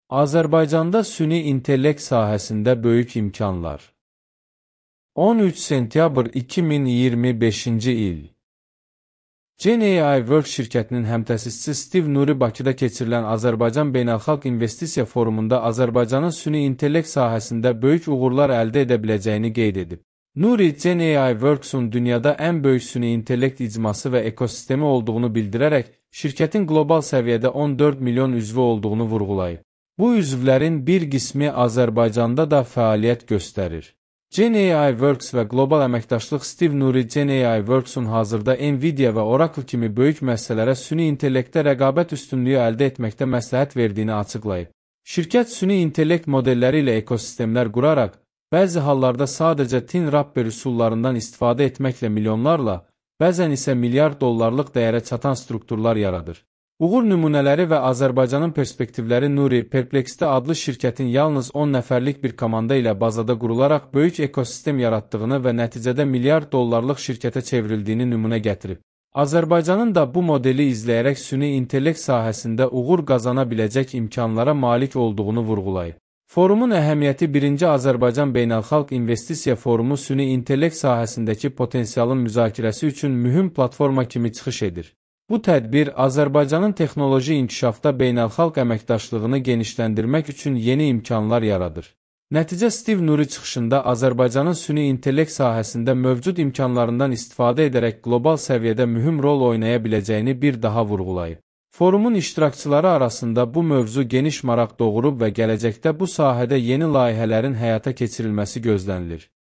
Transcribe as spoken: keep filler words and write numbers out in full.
Azərbaycanda süni intellekt sahəsində böyük imkanlar. on üç sentyabr iki min iyirmi beşinci il. GenAI Works şirkətinin həmtəsisçisi Steve Nuri Bakıda keçirilən Azərbaycan Beynəlxalq İnvestisiya Forumunda Azərbaycanın süni intellekt sahəsində böyük uğurlar əldə edə biləcəyini qeyd edib. Nuri, GenAI Works-un dünyada ən böyük süni intellekt icması və ekosistemi olduğunu bildirərək, şirkətin qlobal səviyyədə on dörd milyon üzvü olduğunu vurğulayıb. Bu üzvlərin bir qismi Azərbaycanda da fəaliyyət göstərir. GenAI Works və qlobal əməkdaşlıq Steve Nuri GenAI Works-un hazırda Nvidia və Oracle kimi böyük müəssisələrə süni intellektdə rəqabət üstünlüyü əldə etməkdə məsləhət verdiyini açıqlayıb. Şirkət süni intellekt modelləri ilə ekosistemlər quraraq, bəzi hallarda sadəcə tin wrapper üsullarından istifadə etməklə milyonlarla, bəzən isə milyard dollarlıq dəyərə çatan strukturlar yaradır. Uğur nümunələri və Azərbaycanın perspektivləri Nuri, Perplexity adlı şirkətin yalnız on nəfərlik bir komanda ilə bazada qurularaq böyük ekosistem yaratdığını və nəticədə milyard dollarlıq şirkətə çevrildiyini nümunə gətirib. Azərbaycanın da bu modeli izləyərək süni intellekt sahəsində uğur qazana biləcək imkanlara malik olduğunu vurğulayıb. Forumun əhəmiyyəti birinci Azərbaycan Beynəlxalq İnvestisiya Forumu süni intellekt sahəsindəki potensialın müzakirəsi üçün mühüm platforma kimi çıxış edir. Bu tədbir Azərbaycanın texnoloji inkişafda beynəlxalq əməkdaşlığını genişləndirmək üçün yeni imkanlar yaradır. Nəticə Steve Nuri çıxışında Azərbaycanın süni intellekt sahəsində mövcud imkanlarından istifadə edərək qlobal səviyyədə mühüm rol oynaya biləcəyini bir daha vurğulayıb. Forumun iştirakçıları arasında bu mövzu geniş maraq doğurub və gələcəkdə bu sahədə yeni layihələrin həyata keçirilməsi gözlənilir.